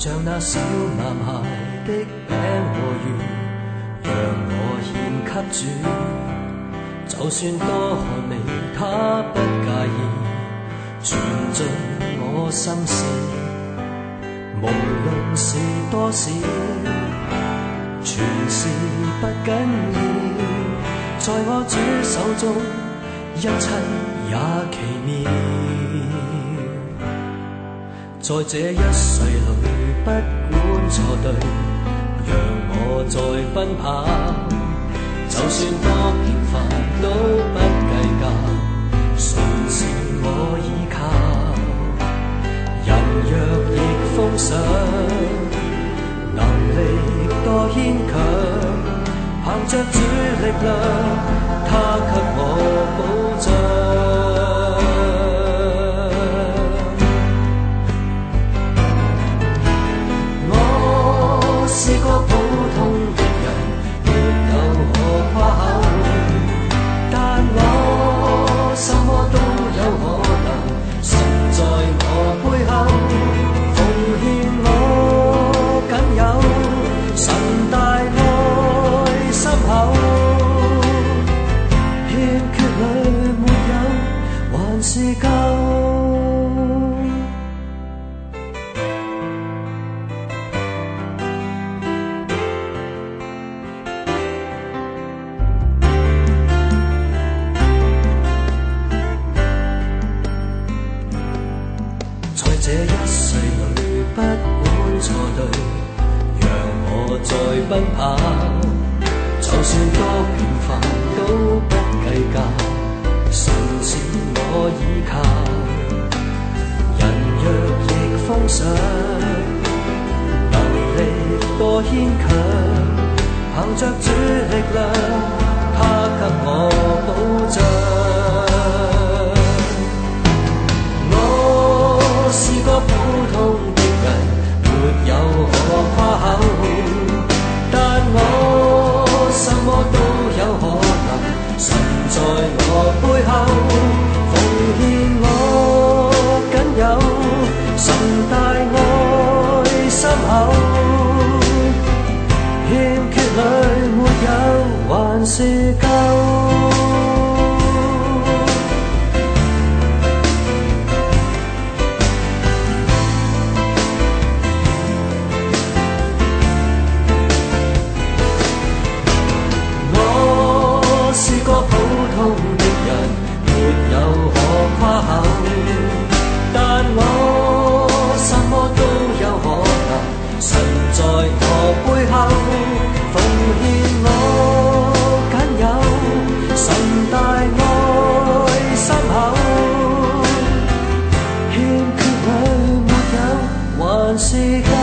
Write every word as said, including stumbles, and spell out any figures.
像那小男孩的饼和鱼，让我献给主。就算多寒微，他不介意，全尽我心事。无论是多少，全是不紧要。在我主手中，一切也奇妙。在这一世里，不管错对，让我再奔跑。就算多平凡都不计較，誰是我依靠？人若逆風上，能力多牽強，憑着主力量，他給我保障。我是個普通的人，沒有可誇口，但我什麼都有可能，神在我背後，奉獻我僅有，神大愛深厚，欠缺裏沒有，還是夠。這一世裏不管錯對，讓我再奔跑。就算多平凡都不計較，神是我依靠。人若逆風上，能力多牽強，憑着主力量，他給我保障。是個普通的人，沒有可誇口，但我什麼都有可能，神在我背後，奉獻我僅有，神大愛深厚，欠缺裏沒有，還是夠。但我什麼都有可能，神在我背後，奉獻我僅有，神大愛深厚，欠缺裏沒有，還是